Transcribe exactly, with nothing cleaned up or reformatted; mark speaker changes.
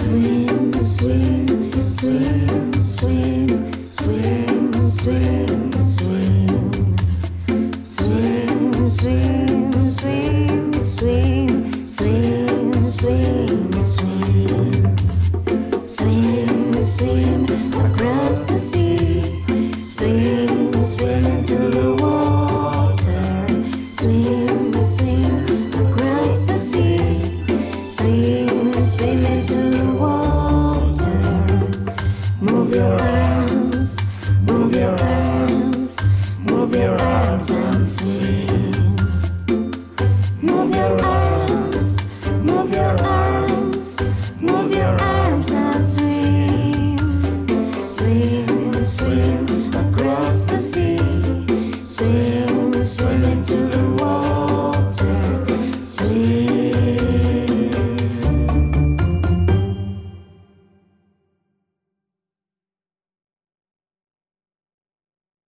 Speaker 1: Swim, swim, swim, swim, swim, swim, swim. Swim, swim, swim, swim, swim, swim, swim. Swim, swim across the sea. Swim, swim into the water. Swim, swim across the sea. Swim, swim into the water. Move your arms, move your arms, move your arms and swim. Move your arms, move your arms, move your arms and swim. Swim, swim across the sea. Swim, swim into the water. Swim.